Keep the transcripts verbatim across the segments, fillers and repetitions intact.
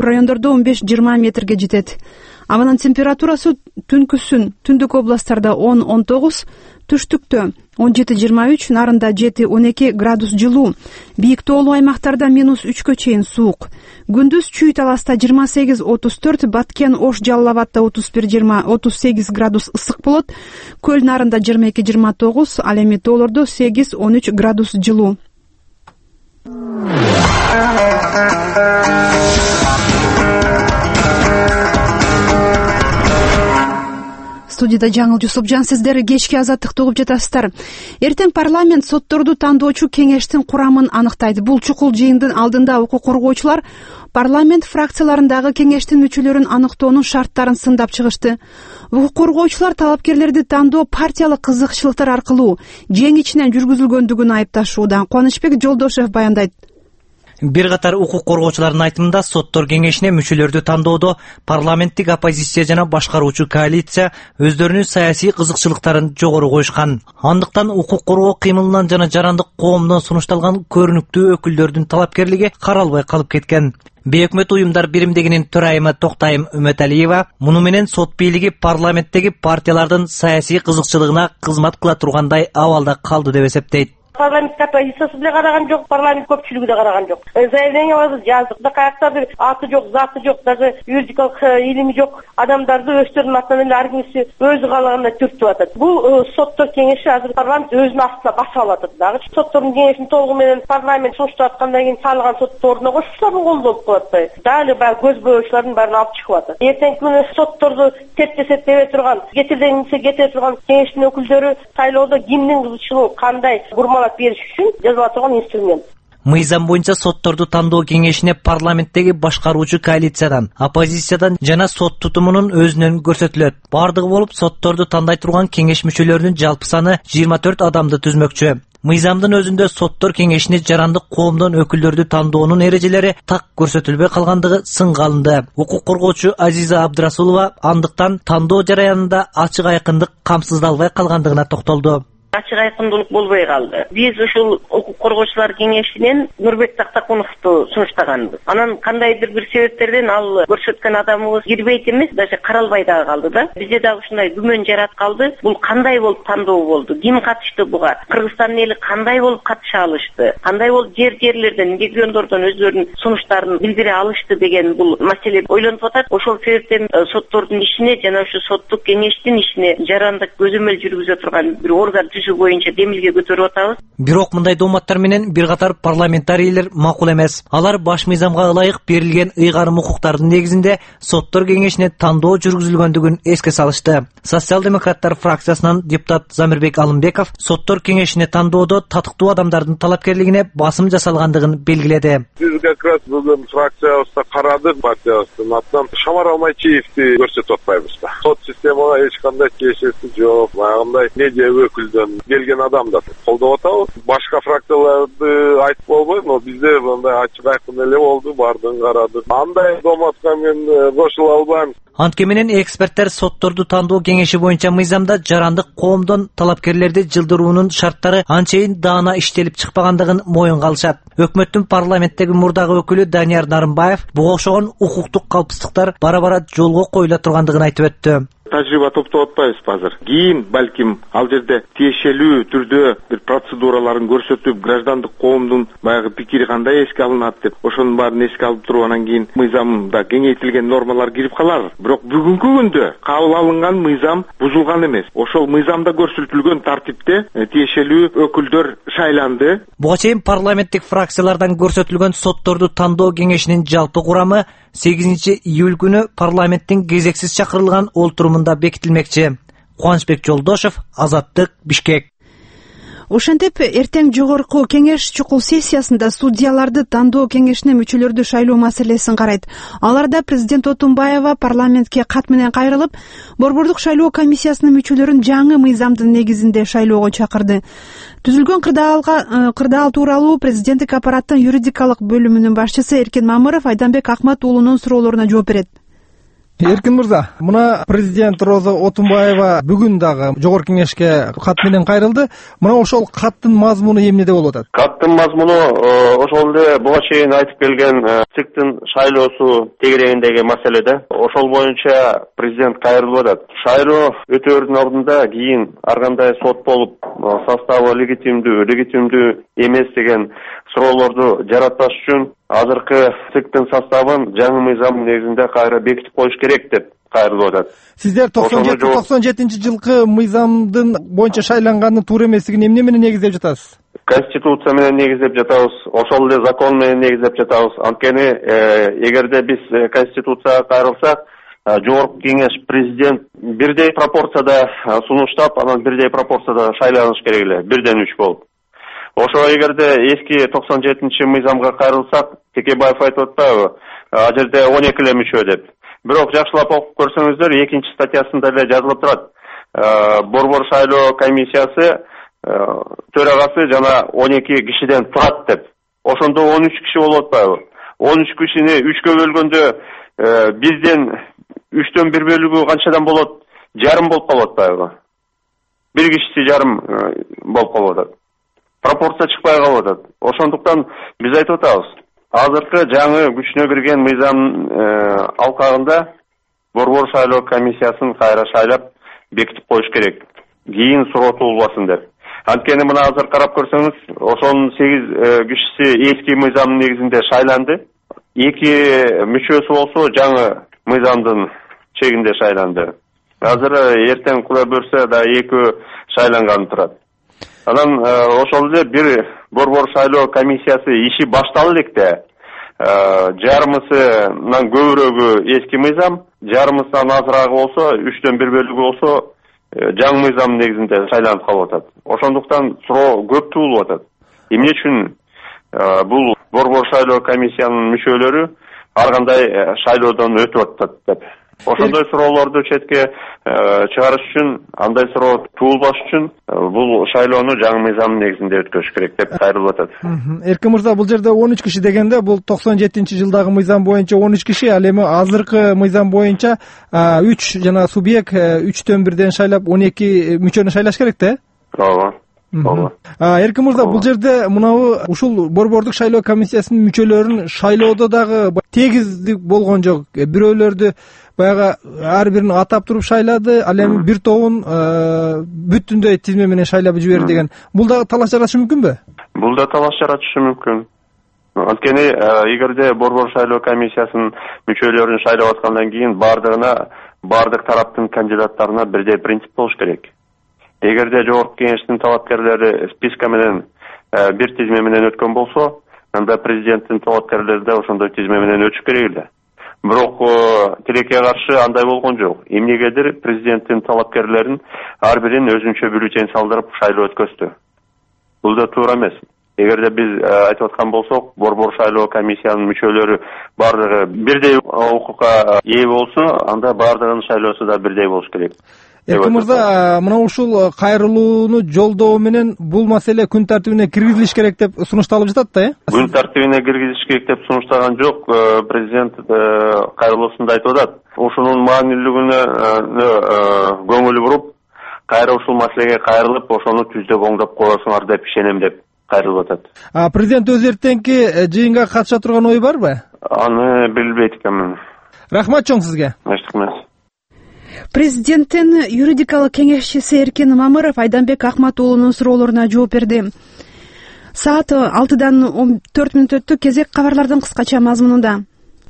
райондордо он беш жыйырма метрге жетет. Абанын температурасы түнкүсүн түндүк областтарда он он тогуз, түштүктө он жети жыйырма үч, нарында жети он эки градус жылуу, бийик тоолуу аймактарда минус үчкө чейин суук. Күндүз Чүй Таласта жыйырма сегиз отуз төрт, Баткен Ош Жалал Абадта отуз бир жыйырма отуз сегиз градус ысык болот. Көл нарында жыйырма эки жыйырма тогуз, ал эми тоолордо сегиз он үч градус жылуу. Студияда Жаңыл Жусупжан, сиздер кечки азаттыкты угуп жатасыздар. Эртең парламент сотторду тандоочу кеңештин курамын аныктайт. Бул чукул жыйындын алдында укук коргоочулар парламент фракцияларындагы кеңештин мүчөлөрүн аныктоонун шарттарын сындап чыгышты. Укук коргоочулар талапкерлерди тандоо партиялык кызыкчылыктар аркылуу жең ичинен жүргүзүлгөндүгүн айыпташууда. Кубанычбек Жолдошев баяндайт. Бир катар укук коргоочулардын айтымында соттор кеңешине мүчөлөрдү тандоодо парламенттик оппозиция жана башкаруучу коалиция өздөрүнүн саясий кызыкчылыктарын жогору коюшкан. Андыктан укук коргоо кыймылынан жана жарандык коомдон сунушталган көрүнүктүү өкүлдөрдүн талапкерлиги каралбай калып кеткен. Бейөкмөт уюмдар биримдигинин төрайымы Токтайым Үмөталиева муну менен сот бийлиги парламенттеги партиялардын саясий кызыкчылыгына кызмат кыла тургандай абалда калды деп эсептейт. Парламент оппозициясы деле караган жок, парламент көпчүлүгү да караган жок. Заявлениябызды жаздык да каяктарды аты жок, заты жок, даже юридикалык илими жок адамдарды өздөрүнүн атынан эле ар кимиси өзү каалагандай түртүп атат. Бул соттор кеңеши азыр парламент өзүнүн астына басып алып атат дагы. Соттордун кеңешин толугу менен парламент сунуштап аткандан кийин салган сотторуна кошсолордун колу болуп калып атпайбы? Дали баягы көз боёчулардын баарын алып чыгып атат. Эртеңки күнү сотторду тепте тебе турган, кетирден кете турган кеңештин өкүлдөрү шайлоодо кимдин кызыкчылыгын кандай бурмалап бериш үчүн жазыла турган инструмент. Мыйзам боюнча сотторду тандоо кеңешине парламенттеги башкаруучу коалициядан, оппозициядан жана сот тутумунун өзүнөн көрсөтүлөт. Бардыгы болуп сотторду тандай турган кеңеш мүчөлөрүнүн жалпы саны жыйырма төрт адамды түзмөкчү. Мыйзамдын өзүндө соттор кеңешине жарандык коомдон өкүлдөрдү тандоонун эрежелери так көрсөтүлбөй калгандыгы сынга алынды. Укук коргоочу Азиза Абдрасулова андыктан тандоо жараянында ачык айкындык камсыздалбай калгандыгына токтолду. Ачык айкындуулук болбой калды. Биз ушул укук коргоочулар кеңешинен Нурбек Тактакуновду сунуштаганбыз. Анан кандайдыр бир себептерден ал көрсөткөн адамыбыз кирбейт эмес, даже каралбай дагы калды да. Бизде дагы ушундай күмөн жарат калды. Бул кандай болуп тандоо болду? Ким катышты буга? Кыргызстандын эли кандай болуп катыша алышты? Кандай болуп жер-жерлерден, региондордон өздөрүнүн сунуштарын билдире алышты деген бул маселе ойлонуп атат. Ошол себептен соттордун ишине жана ушу соттук кеңештин ишине жарандык көзөмөл жүргүзө турган бир орган боюнча демилге көтөрүп атабыз. Бирок мындай дооматтар менен бир катар парламентарийлер макул эмес. Алар баш мыйзамга ылайык берилген ыйгарым укуктардын негизинде соттор кеңешине тандоо жүргүзүлгөндүгүн эске салышты. Социал-демократтар фракциясынан депутат Замирбек Алымбеков соттор кеңешине тандоодо татыктуу адамдардын талапкерлигине басым жасалгандыгын белгиледи. Биз как раз бүгүн фракциябызда карадык, партиябыздын атынан Шамар Алмайчиевди көрсөтүп атпайбыз да. Сот системага эч кандай тиешеси жок. Баягындай медиа өкүлдөн келген адамдар колдоп атабыз. Башка фракцияларды айтып болбойм, но бизде мындай ачык айкын эле болду, бардын карадык. Андай дооматка мен кошула албайм. Антке менен эксперттер сотторду тандоо кеңеши боюнча мыйзамда жарандык коомдон талапкерлерди жылдыруунун шарттары анчейин даана иштелип чыкпагандыгын моюнга алышат. Өкмөттүн парламенттеги мурдагы өкүлү Данияр Нарымбаев буга окшогон укуктук калпсыздыктар бара-бара жолго коюла тургандыгын айтып өттү. Тажрыйба топтоп атпайбыз азыр. Кийин балким ал жерде тиешелүү түрдө бир процедураларын көрсөтүп, граждандык коомдун баягы пикири кандай эске алынат деп, ошонун баарын эске алып тургандан кийин мыйзамда кеңейтилген нормалар кирип калар. Бирок бүгүнкү күндө кабыл алынган мыйзам бузулган эмес. Ошол мыйзамда көрсөтүлгөн тартипте тиешелүү өкүлдөр шайланды. Буга чейин парламенттик фракциялардан көрсөтүлгөн сотторду тандоо кеңешинин жалпы курамы сегизинчи июль күнү парламенттин кезексиз чакырылган олтурумунда бекитилмекчи. Кубанычбек Жолдошев, Азаттык, Бишкек. Ошентип, эртең жогорку кеңеш чукул сессиясында судьяларды тандоо кеңешине мүчөлөрдү шайлоо маселесин карайт. Аларда президент Отунбаева парламентке кат менен кайрылып, Борбордук шайлоо комиссиясынын мүчөлөрүн жаңы мыйзамдын негизинде шайлоого чакырды. Түзүлгөн кырдаалга кырдаал тууралуу президенттик аппараттын юридикалык бөлүмүнүн башчысы Эркен Мамыров Айданбек Акмат уулунун суроолоруна жооп берет. Эркин мырза, мына президент Роза Отунбаева бүгүн дагы жогорку кеңешке кат менен кайрылды. Мына ошол каттын мазмуну эмнеде болуп атат? Каттын мазмуну ошол эле буга чейин айтып келген циктин шайлоосу тегерегиндеги маселеде. Ошол боюнча президент кайрылып атат. Шайлоо өтөөрдүн алдында кийин ар кандай сот болуп, составы легитимдүү, легитимдүү эмес деген суроолорду жаратпаш үчүн азыркы циктин составын жаңы мыйзам негизинде кайра бекитип коюш керек деп кайрылып атат. Сиздер токсон жетинчи жылкы мыйзамдын боюнча шайлангандын туура эместигин эмне менен негиздеп жатасыз? Конституция менен негиздеп жатабыз, ошол эле закон менен негиздеп жатабыз. Анткени эгерде биз конституцияга кайрылсак, жогорку кеңеш президент бирдей пропорцияда сунуштап, анан бирдей пропорцияда шайланыш керек эле, бирден үч болуп. Ошо эгерде эски токсон жетинчи мыйзамга кайрылсак, Текебаев айтып атпайбы, ал жерде он эки эле мүчө деп. Бирок жакшылап окуп көрсөңүздөр, экинчи статьясында эле жазылып турат. Борбор шайлоо комиссиясы төрагасы жана он эки кишиден турат деп. Ошондо он үч киши болуп атпайбы? он үч кишини үчкө бөлгөндө бизден үчтөн бир бөлүгү канчадан болот? Жарым болуп калып атпайбы? Бир кишиси жарым болуп калып атат. Пропорция чыкпай калып атат. Ошондуктан биз айтып атабыз, азыркы жаңы күчүнө кирген мыйзам алкагында борбор шайлоо комиссиясын кайра шайлап бекитип коюш керек. Кийин суроо туулбасын деп. Анткени мына азыр карап көрсөңүз, ошонун сегиз кишиси эски мыйзамдын негизинде шайланды. Эки мүчөсү болсо жаңы мыйзамдын чегинде шайланды. Азыр эртең Кудай буйрса да экөө шайланганы турат. Анан ошол эле бир борбор шайлоо комиссиясы иши баштала электе, жарымысынан көбүрөгү эски мыйзам, жарымысынан азыраагы болсо, үчтөн бир бөлүгү болсо жаңы мыйзам негизинде шайланып калып атат. Ошондуктан суроо көп туулуп атат. Эмне үчүн бул борбор шайлоо комиссиянын мүчөлөрү ар кандай шайлоодон өтүп атат деп. Ошондой суроолорду четке чыгарыш үчүн, андай суроо туулбаш үчүн бул шайлоону жаңы мыйзамдын негизинде өткөрүш керек деп кайрылып атат. Эркин мырза, бул жерде он үч киши дегенде бул токсон жетинчи жылдагы мыйзам боюнча он үч киши, ал эми азыркы мыйзам боюнча үч жана субъект үчтөн бирден шайлап он эки мүчөнү шайлаш керек да? Ооба. Ооба. Эркин мырза, бул жерде мынабу ушул борбордук шайлоо комиссиясынын мүчөлөрүнүн шайлоодо дагы тегиздик болгон жок. Бирөөлөрдү баягы ар бирин атап туруп шайлады, ал эми бир тобун бүтүндөй тизме менен шайлап жиберди деген. Бул дагы талаш жаратышы мүмкүнбү? Бул да талаш жаратышы мүмкүн. Анткени эгерде борбор шайлоо комиссиясынын мүчөлөрүн шайлап аткандан кийин бардыгына, бардык тараптын кандидаттарына бирдей принцип болуш керек. Эгерде жогорку кеңештин талапкерлери списка менен бир тизме менен өткөн болсо, анда президенттин талапкерлери да ошондой тизме менен өтүш керек эле. Бирок тилекке каршы андай болгон жок. Эмнегедир президенттин талапкерлерин ар бирин өзүнчө бюллетень салдырып шайлоо өткөздү. Бул да туура эмес. Эгерде биз айтып аткан болсок, борбор шайлоо комиссиянын мүчөлөрү бардыгы бирдей укукка ээ болсо, анда бардыгынын шайлоосу да бирдей болуш керек. Эркин мырза, мына ушул кайрылууну жолдоо менен бул маселе күн тартибине киргизилиш керек деп сунушталып жатат да, э? Күн тартибине киргизилиш керек деп сунуштаган жок. Президент кайрылуусунда айтып атат. Ушунун маанилүүлүгүнө көңүл буруп, кайра ушул маселеге кайрылып, ошону түздөп оңдоп коесуңар деп ишенем деп кайрылып атат. А президент өз эртеңки жыйынга катыша турган ой барбы? Аны билбейт экенмин. Рахмат чоң сизге. Рахмат. Президенттин юридикалык кеңешчиси Эркин Мамыров Айданбек Акмат уулунун суроолоруна жооп берди. Саат алтыдан он төрт мүнөт өттү. Кезек кабарлардын кыскача мазмунунда.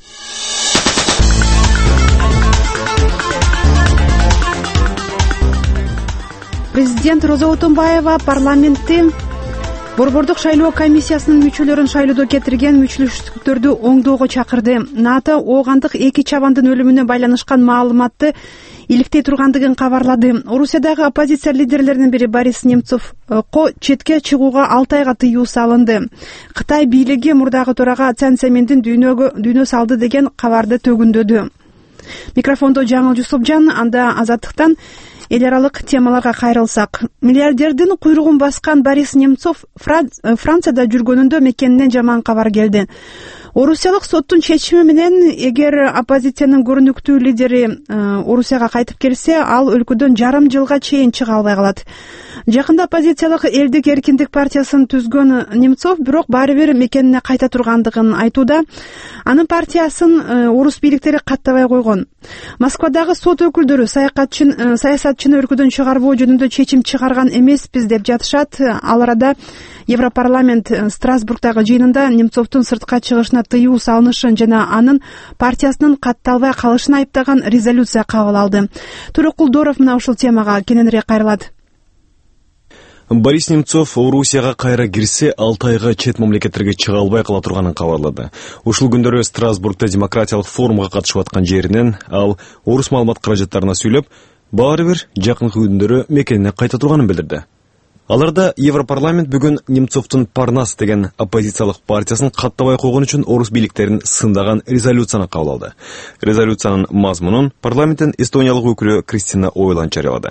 Президент Роза Отунбаева парламентте борбордук шайлоо комиссиясынын мүчөлөрүн шайлоодо кетирген мүчөлүштүктөрдү оңдоого чакырды. НАТО оогандык эки чабандын өлүмүнө байланышкан маалыматты иликтей тургандыгын кабарлады. Орусиядагы оппозиция лидерлеринин бири Борис Немцовго четке чыгууга алты айга тыюу салынды. Кытай бийлиги мурдагы төрага Цан Цземиндин дүйнөгө дүйнө салды деген кабарды төгүндөдү. Микрофондо Жаңыл Жусупжан, анда Азаттыктан эл аралык темаларга кайрылсак. Миллиардердин куйругун баскан Борис Немцов Францияда жүргөнүндө мекенинен жаман кабар келди. Орусиялык соттун чечими менен эгер оппозициянын көрүнүктүү лидери Орусияга кайтып келсе, ал өлкөдөн жарым жылга чейин чыга албай калат. Жакында оппозициялык Элдик эркиндик партиясын түзгөн Немцов бирок баары бир мекенине кайта тургандыгын айтууда. Анын партиясын орус бийликтери каттабай койгон. Москвадагы сот өкүлдөрү саясатчыны өлкөдөн чыгарбоо жөнүндө чечим чыгарган эмеспиз деп жатышат. Ал арада Европарламент Страсбургдагы жыйынында Немцовдун сыртка чыгышына тыюу салынышын жана анын партиясынын катталбай калышын айыптаган резолюция кабыл алды. Турукул Доров мына ушул темага кененирээк кайрылат. Борис Немцов Орусияга кайра кирсе, алты айга чет мамлекеттерге чыга албай кала турганын кабарлады. Ушул күндөрү Страсбургда демократиялык форумга катышып аткан жеринен ал орус маалымат каражаттарына сүйлөп, баары бир жакынкы күндөрү мекенине кайта турганын билдирди. Аларда Европарламент бүгүн Немцовдун Парнас деген оппозициялык партиясын каттабай койгон үчүн орус бийликтерин сындаган резолюцияны кабыл алды. Резолюциянын мазмунун парламенттин Эстониялык өкүлү Кристина Ойланд жарыялады.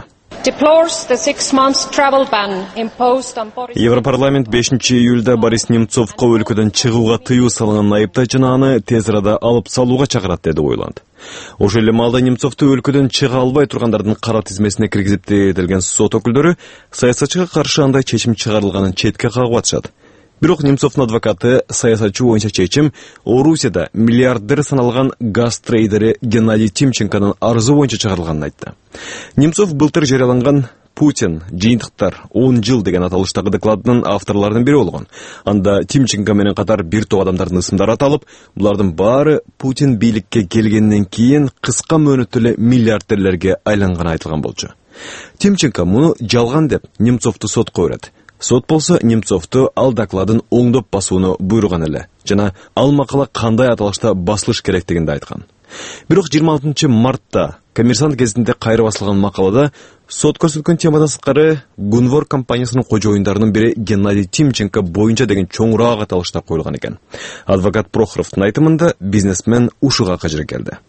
Европарламент бешинчи июлда Борис Немцовго өлкөдөн чыгууга тыюу салынганын айыптайт жана аны тез арада алып салууга чакырат, деди Ойланд. Ошол эле маалда Немцовду өлкөдөн чыга албай тургандардын кара тизмесине киргизипти делген сот өкүлдөрү саясатчыга каршы андай чечим чыгарылганын четке кагып атышат. Бирок Немцовдун адвокаты саясатчы боюнча чечим Орусияда миллиардер саналган газ трейдери Геннадий Тимченконун арызы боюнча чыгарылганын айтты. Немцов былтыр жарыяланган Путин жыйынтыктар он жыл деген аталыштагы докладынын авторлорунун бири болгон. Анда Тимченко менен катар бир топ адамдардын ысымдары аталып, булардын баары Путин бийликке келгенден кийин кыска мөөнөттө эле миллиардерлерге айланганы айтылган болчу. Тимченко муну жалган деп Немцовду сотко берет. Сот болсо Немцовду ал докладын оңдоп басууну буйруган эле жана ал макала кандай аталышта басылыш керектигинди айткан. Бирок жыйырма алтынчы мартта Коммерсант гезитинде кайра басылган макалада сот көрсөткөн темадан сырткары Гунвор компаниясынын кожоюндарынын бири Геннадий Тимченко боюнча деген чоңураак аталышта коюлган экен. Адвокат Прохоровдун айтымында бизнесмен ушуга кажыр келди.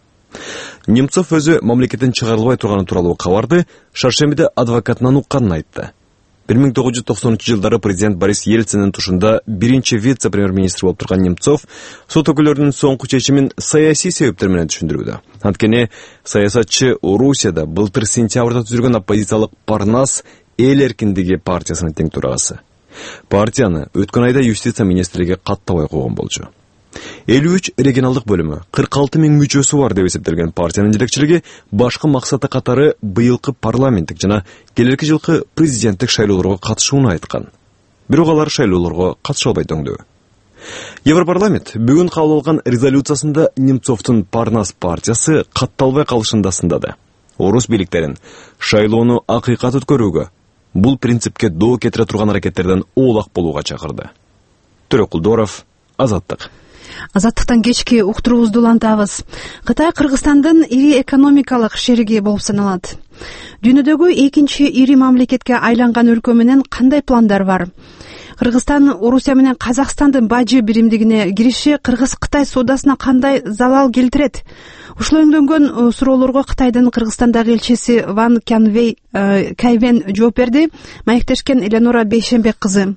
Немцов өзү мамлекеттен чыгарылбай турганы тууралуу кабарды шаршембиде адвокатынан укканын айтты. бир миң тогуз жүз токсонунчу жылдары президент Борис Ельцинин тушунда биринчи вице-премьер-министр болуп турган Немцов сот өкүлдөрүнүн соңку чечимин саясий себептер менен түшүндүрүүдө. Анткени саясатчы Орусияда былтыр сентябрда түзүлгөн оппозициялык Парнас эл эркиндиги партиясынын тең төрагасы. Партияны өткөн айда юстиция министрлиги каттабай койгон болчу. элүү үч регионалдык бөлүмү, кырк алты миң мүчөсү бар деп эсептелген партиянын жетекчилиги башкы максаты катары быйылкы парламенттик жана келерки жылкы президенттик шайлоолорго катышууну айткан. Бирок алар шайлоолорго катыша албай дөңдү. Европарламент бүгүн кабыл алган резолюциясында Немцовдун Парнас партиясы катталбай калышында сындады. Орус бийликтерин шайлоону акыйкат өткөрүүгө, бул принципке доо кетире турган аракеттерден оолак болууга чакырды. Турукул Доров, Азаттык. Азаттыктан кечки уктуруубузду улантабыз. Кытай Кыргызстандын ири экономикалык шериги болуп саналат. Дүйнөдөгү экинчи ири мамлекетке айланган өлкө менен кандай пландар бар? Кыргызстан Орусия менен Казакстандын бажы биримдигине кириши Кыргыз-Кытай соодасына кандай залал келтирет? Ушул өңдөнгөн суроолорго Кытайдын Кыргызстандагы элчиси Ван Кянвей Кайвен жооп берди. Маектешкен Эленора Бейшембек кызы.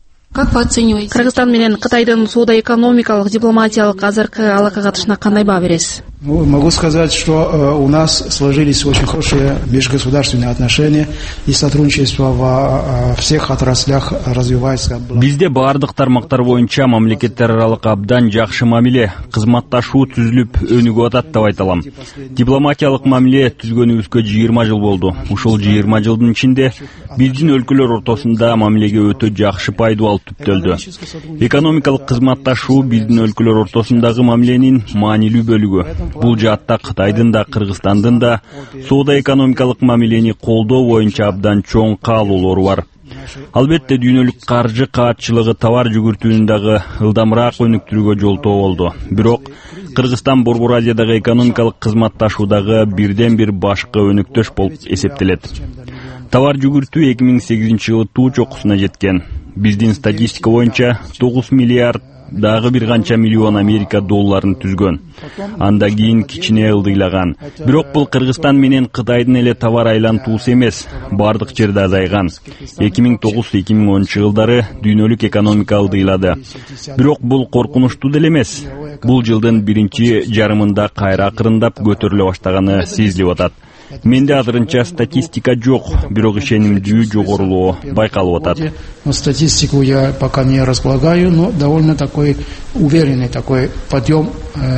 Кыргызстан менен Кытайдын соода-экономикалык, дипломатиялык азыркы алака катышына кандай баа бересиз? Ну, могу сказать, что у нас сложились очень хорошие межгосударственные отношения и сотрудничество во всех отраслях развивается. Бизде бардык тармактар боюнча мамлекеттер аралык абдан жакшы мамиле, кызматташуу түзүлүп өнүгүп атат деп айта алам. Дипломатиялык мамиле түзгөнүбүзгө жыйырма жыл болду. Ушул жыйырма жылдын ичинде биздин өлкөлөр ортосунда мамилеге өтө жакшы пайдалуу түптөлдү. Экономикалык кызматташуу биздин өлкөлөр ортосундагы мамиленин маанилүү бөлүгү. Бул жаатта Кытайдын да Кыргызстандын да соода-экономикалык мамилени колдоо боюнча абдан чоң каалоолору бар. Албетте дүйнөлүк каржы каатчылыгы товар жүгүртүүнүн дагы ылдамыраак өнүктүрүүгө жолтоо болду. Бирок Кыргызстан Борбор Азиядагы экономикалык кызматташуудагы бирден бир башкы өнөктөш болуп эсептелет. Товар жүгүртүү эки миң сегизинчи жылы туу чокусуна жеткен. Биздин статистика боюнча тогуз миллиард дагы бир канча миллион Америка долларын түзгөн. Анда кийин кичине ылдыйлаган. Бирок бул Кыргызстан менен Кытайдын эле товар айлантуусу эмес, бардык жерде азайган. эки миң тогуз эки миң онунчу жылдары дүйнөлүк экономика ылдыйлады. Бирок бул коркунучтуу деле эмес. Бул жылдын биринчи жарымында кайра акырындап көтөрүлө баштаганы сезилип атат. Менде азырынча статистика жок, бирок ишенимдүү жогорулоо байкалып атат. Статистику я пока не располагаю, но довольно такой уверенный такой подъем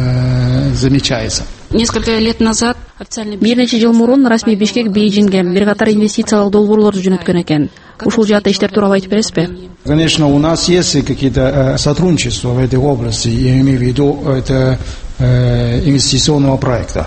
э, замечается. Несколько лет назад бир нече жыл мурун расмий Бишкек Бейжиңге бир катар инвестициялык долбоорлорду жөнөткөн экен. Ушул жаатта иштер тууралуу айтып бересизби? Конечно, у нас есть какие-то сотрудничества в этой области, я имею в виду это э, инвестиционного проекта.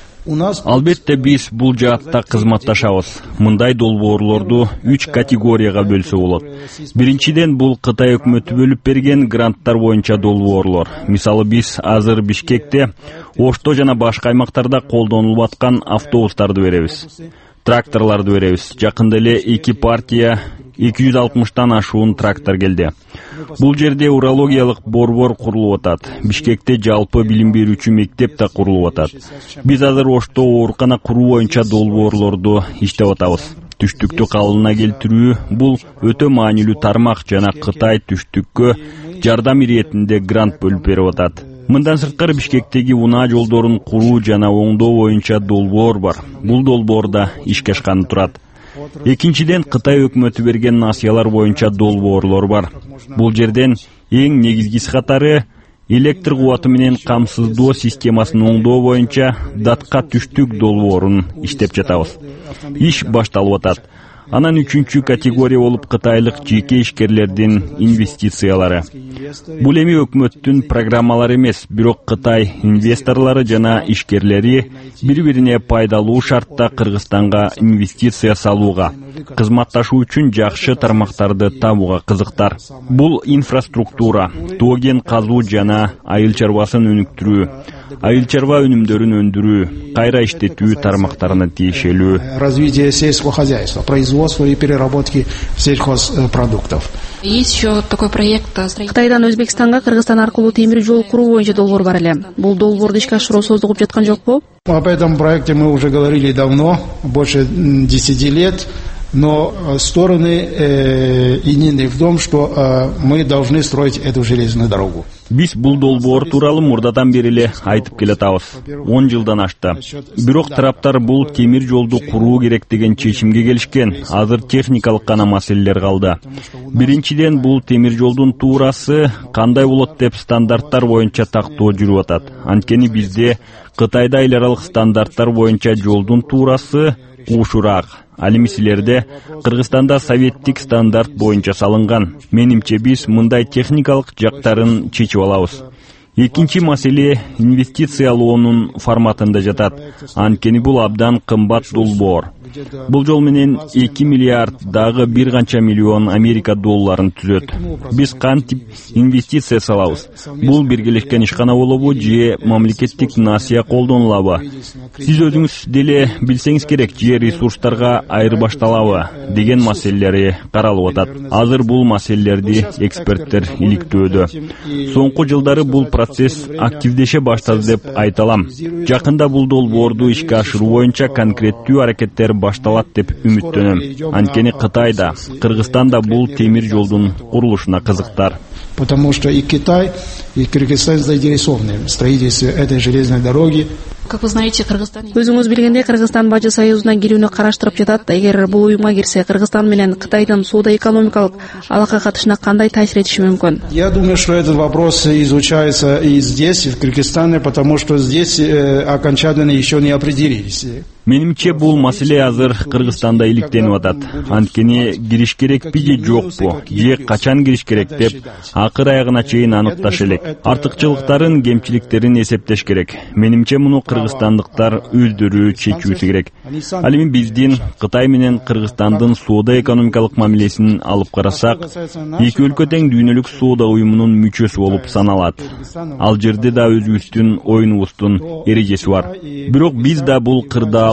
Албетте биз бул жаатта кызматташабыз. Мындай долбоорлорду үч категорияга бөлсө болот. Биринчиден бул Кытай өкмөтү бөлүп берген гранттар боюнча долбоорлор. Мисалы биз азыр Бишкекте, Ошто жана башка аймактарда колдонулуп аткан автобустарды беребиз. Тракторларды беребиз. Жакында эле эки партия эки жүз алтымыштан ашуун трактор келди. Бул жерде урологиялык борбор курулуп атат. Бишкекте жалпы билим берүүчү мектеп да курулуп атат. Биз азыр Ошто оорукана куруу боюнча долбоорлорду иштеп атабыз. Түштүктү калыбына келтирүү бул өтө маанилүү тармак жана Кытай түштүккө жардам иретинде грант бөлүп берип атат. Мындан сырткары Бишкектеги унаа жолдорун куруу жана оңдоо боюнча долбоор бар. Бул долбоорда ишке ашканы турат. Экинчиден Кытай өкмөтү берген насыялар боюнча долбоорлор бар. Бул жерден эң негизгиси катары электр кубаты менен камсыздоо системасын оңдоо боюнча датка түштүк долбоорун иштеп жатабыз. Иш башталып атат. Анан үчүнчү категория болуп кытайлык жеке ишкерлердин инвестициялары. Бул эми өкмөттүн программалары эмес, бирок Кытай инвесторлору жана ишкерлери бири-бирине пайдалуу шартта Кыргызстанга инвестиция салууга, кызматташуу үчүн жакшы тармактарды табууга кызыктар. Бул инфраструктура, тоо кен казуу жана айыл чарбасын өнүктүрүү, айыл чарба өнүмдөрүн өндүрүү, кайра иштетүү тармактарына тиешелүү. Развитие сельского хозяйства, производства и переработки сельхозпродуктов. Есть еще такой проект. Кытайдан Өзбекстанга, Кыргызстан аркылуу темир жол куруу боюнча долбоор бар эле. Бул долбоорду ишке ашыруу создугуп жаткан жокпу? Об этом проекте мы уже говорили давно, больше десяти лет. Но стороны э, едины в том, что э, мы должны строить эту железную дорогу. Биз бул долбоор тууралуу мурдадан бери эле айтып келатабыз. он жылдан ашты. Бирок тараптар бул темир жолду куруу керек деген чечимге келишкен. Азыр техникалык гана маселелер калды. Биринчиден бул темир жолдун туурасы кандай болот деп стандарттар боюнча тактоо жүрүп атат. Анткени бизде Кытайда эл аралык стандарттар боюнча жолдун туурасы ушураак. Ал эми силерде Кыргызстанда советтик стандарт боюнча салынган. Менимче биз мындай техникалык жактарын чечип алабыз. Экинчи маселе инвестициялоонун форматында жатат. Анткени бул абдан кымбат долбоор. Бул жол менен эки миллиард дагы бир канча миллион Америка долларын түзөт. Биз кантип инвестиция салабыз? Бул биргелешкен ишкана болобу же мамлекеттик насыя колдонулабы? Сиз өзүңүз деле билсеңиз керек, же ресурстарга айырбашталабы деген маселелери каралып атат. Азыр бул маселелерди эксперттер иликтөөдө. Соңку жылдары бул процесс активдеше баштады деп айта алам. Жакында бул долбоорду ишке ашыруу боюнча конкреттүү аракеттер башталат деп үмүттөнөм. Анткени Кытайда, Кыргызстанда бул темир жолдун курулушуна кызыктар. Потому что и Китай, и Кыргызстан заинтересованы в строительстве этой железной дороги. Как вы знаете, Кыргызстан... Өзүңүз билгендей, Кыргызстан Бажы союзуна кирүүнү караштырып жатат. Эгер бул уюмга кирсе, Кыргызстан менен Кытайдын соода-экономикалык алака катышына кандай таасир этиши мүмкүн? Я думаю, что этот вопрос изучается и здесь, и в Кыргызстане, потому что здесь э, окончательно еще не определились. Менимче бул маселе азыр Кыргызстанда иликтенип атат. Анткени кириш керекпи же жокпу, же качан кириш керек деп акыр аягына чейин аныкташ элек. Артыкчылыктарын, кемчиликтерин эсептеш керек. Менимче муну кыргызстандыктар өздөрү чечүүсү керек. Ал эми биздин Кытай менен Кыргызстандын соода-экономикалык мамилесин алып карасак, эки өлкө тең дүйнөлүк соода уюмунун мүчөсү болуп саналат. Ал жерде да өзүбүздүн оюнубуздун эрежеси бар. Бирок биз да бул кырдаалды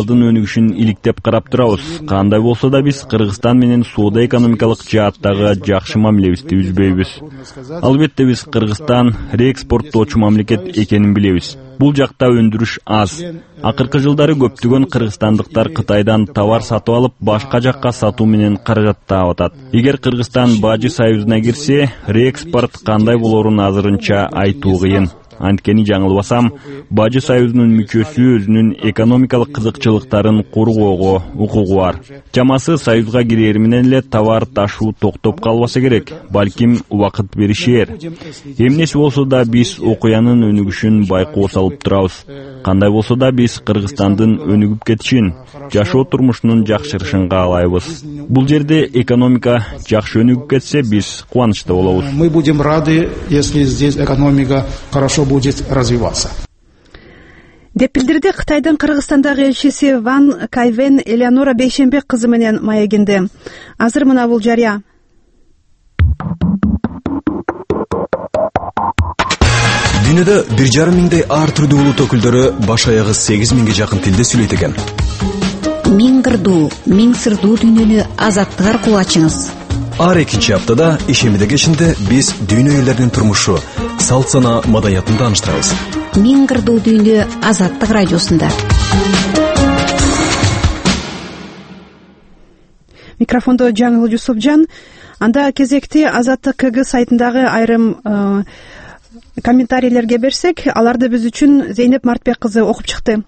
алдын өнүгүшүн иликтеп карап турабыз. Кандай болсо да биз Кыргызстан менен соода экономикалык жааттагы жакшы мамилебизди үзбөйбүз. Албетте биз Кыргызстан реэкспорттоочу мамлекет экенин билебиз. Бул жакта өндүрүш аз. Акыркы жылдары көптөгөн кыргызстандыктар Кытайдан товар сатып алып, башка жакка сатуу менен каражат таап атат. Эгер Кыргызстан Бажы союзуна кирсе, реэкспорт кандай болорун азырынча айтуу кыйын. Анткени жаңылбасам, Бажы союзунун мүчөсү өзүнүн экономикалык кызыкчылыктарын коргоого укугу бар. Чамасы союзга кирери менен эле товар ташуу токтоп калбаса керек, балким убакыт беришер. Эмнеси болсо да биз окуянын өнүгүшүн байкоо салып турабыз. Кандай болсо да биз Кыргызстандын өнүгүп кетишин, жашоо турмушунун жакшырышын каалайбыз. Бул жерде экономика жакшы өнүгүп кетсе, биз кубанычта болобуз. Мы будем рады, если здесь экономика хорошо будет развиваться. Деп билдирди Кытайдын Кыргызстандагы элчиси Ван Кайвен Элеонора Бейшембек кызы менен маегинде. Азыр мына бул жарыя. Дүйнөдө бир жарым миңдей ар түрдүү улут өкүлдөрү баш аягы сегиз миңге жакын тилде сүйлөйт экен. Миң кырдуу, миң сырдуу дүйнөнү азаттык аркылуу ачыңыз. Ар экинчи аптада ишемиде кешинде биз дүйнө элдеринин турмушу, салт сана, маданиятын тааныштырабыз. Миң кырдуу дүйнө азаттык радиосунда. Микрофондо Жаңыл Жусупжан. Анда кезекти Азаттык КГ сайтындагы айрым комментарийлерге берсек, аларды биз үчүн Зейнеп Мартбек кызы окуп чыкты.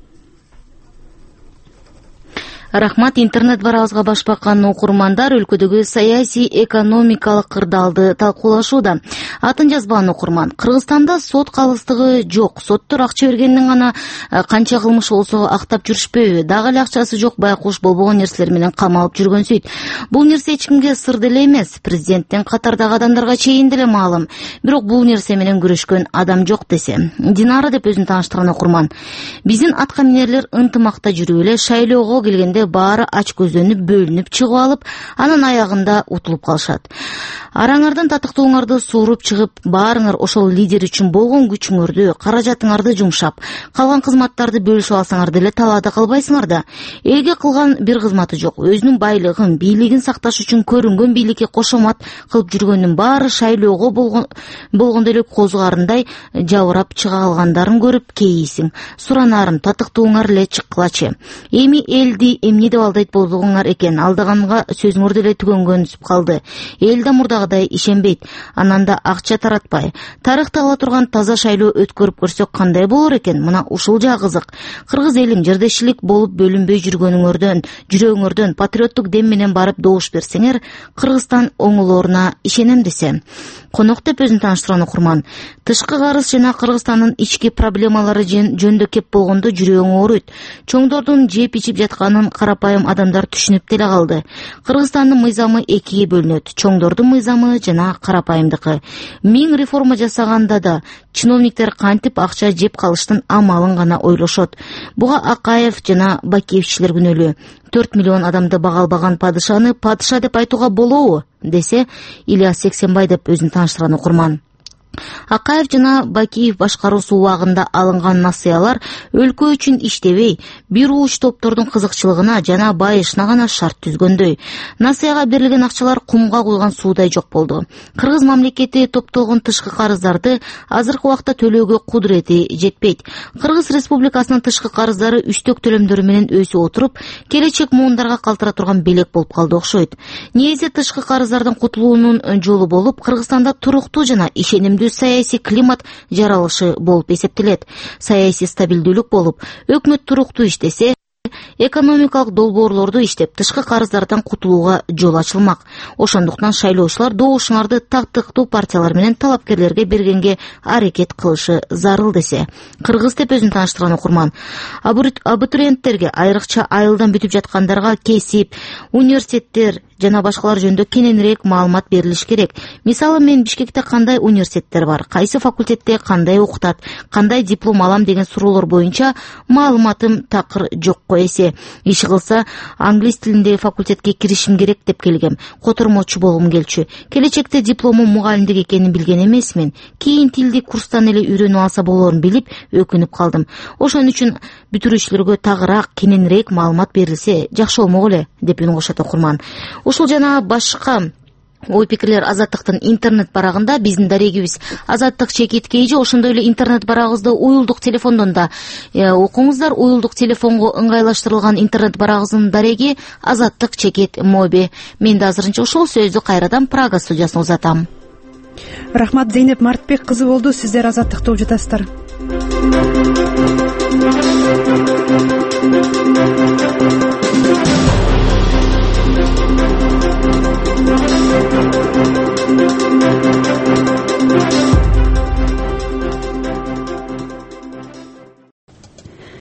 Рахмат. Интернет барабызга баш баккан окурмандар өлкөдөгү саясий экономикалык кырдаалды талкуулашууда. Атын жазбаган окурман: Кыргызстанда сот калыстыгы жок. Соттор акча бергенден гана канча кылмыш болсо актап жүрүшпөйбү? Дагы эле акчасы жок байкуш болбогон нерселер менен камалып жүргөнсүйт. Бул нерсе эч кимге сыр деле эмес. Президенттен катардагы адамдарга чейин деле маалым. Бирок бул нерсе менен күрөшкөн адам жок десе. Динара деп өзүн тааныштырган окурман: биздин аткаминерлер ынтымакта жүрүп эле шайлоого келгенде баары ач көздөнүп бөлүнүп чыгып алып, анын аягында утулуп калышат. Араңардан татыктууңарды сууруп чыгып, баарыңар ошол лидер үчүн болгон күчүңөрдү, каражатыңарды жумшап, калган кызматтарды бөлүшүп алсаңар деле талаада калбайсыңар да. Элге кылган бир кызматы жок. Өзүнүн байлыгын, бийлигин сакташ үчүн көрүнгөн бийликке кошомат кылып жүргөндүн баары шайлоого болгон болгондо эле козгарындай жабырап чыга алгандарын көрүп кейисиң. Суранарым, татыктууңар эле чыккылачы. Эми элди эмне деп алдайт болдуңар экен? Алдаганга сөзүңөр деле түгөнгөнүп калды. Эл да мурдагыдай ишенбейт. Анан да акча таратпай. Тарыхта ала турган таза шайлоо өткөрүп көрсөк кандай болор экен? Мына ушул жа кызык. Кыргыз элиң, жердешилик болуп бөлүнбөй жүргөнүңөрдөн, жүрөгүңөрдөн патриоттук дем менен барып добуш берсеңер, Кыргызстан оңолоруна ишенем десе. Конок деп өзүн тааныштырган окурман: тышкы карыз жана Кыргызстандын ички проблемалары жөнүндө кеп болгондо жүрөгүң ооруйт. Чоңдордун жеп ичип жатканын карапайым адамдар түшүнүп деле калды. Кыргызстандын мыйзамы экиге бөлүнөт: чоңдордун мыйзамы жана карапайымдыкы. Миң реформа жасаганда да чиновниктер кантип акча жеп калыштын амалын гана ойлошот. Буга Акаев жана Бакиевчилер күнөөлүү. төрт миллион адамды бага албаган падышаны падыша деп айтууга болобу десе Ильяс Сексенбай деп өзүн тааныштырган окурман. Акаев жана Бакиев башкаруусу убагында алынган насыялар өлкө үчүн иштебей, бир ууч топтордун кызыкчылыгына жана байышына гана шарт түзгөндөй. Насыяга берилген акчалар кумга куйган суудай жок болду. Кыргыз мамлекети топтолгон тышкы карыздарды азыркы убакта төлөөгө кудурети жетпейт. Кыргыз Республикасынын тышкы карыздары үстөк төлөмдөр менен өсүп отуруп, келечек муундарга калтыра турган белек болуп калды окшойт. Негизи тышкы карыздардан кутулуунун жолу болуп, Кыргызстанда туруктуу жана ишенимдүү саясий климат жаралышы болуп эсептелет. Саясий стабилдүүлүк болуп, өкмөт туруктуу иштесе, экономикалык долбоорлорду иштеп, тышкы карыздардан кутулууга жол ачылмак. Ошондуктан шайлоочулар добушуңарды тактыктуу партиялар менен талапкерлерге бергенге аракет кылышы зарыл десе. Кыргыз деп өзүн тааныштырган окурман: абитуриенттерге, айрыкча айылдан бүтүп жаткандарга кесип, университеттер жана башкалар жөнүндө кененирээк маалымат берилиш керек. Мисалы, мен Бишкекте кандай университеттер бар, кайсы факультетте кандай окутат, кандай диплом алам деген суроолор боюнча маалыматым такыр жок кой. эсе. Иш кылса англис тилиндеги факультетке киришим керек деп келгем. Котормочу болгум келчү. Келечекте дипломум мугалимдик экенин билген эмесмин. Кийин тилди курстан эле үйрөнүп алса болоорун билип өкүнүп калдым. Ошон үчүн бүтүрүүчүлөргө тагыраак, кененирээк маалымат берилсе жакшы болмок эле деп үн кошот окурман. Ушул жана башка ой пикирлер Азаттыктын интернет барагында. Биздин дарегибиз Азаттык чекит kg ошондой эле интернет барагыбызды уюлдук телефондон да окуңуздар. Уюлдук телефонго ыңгайлаштырылган интернет барагыбыздын дареги Азаттык чекит моби. Мен да азырынча ушул сөздү кайрадан Прага студиясына узатам. Рахмат, Зейнеп Мартбек кызы болду. Сиздер Азаттыкты угуп жатасыздар.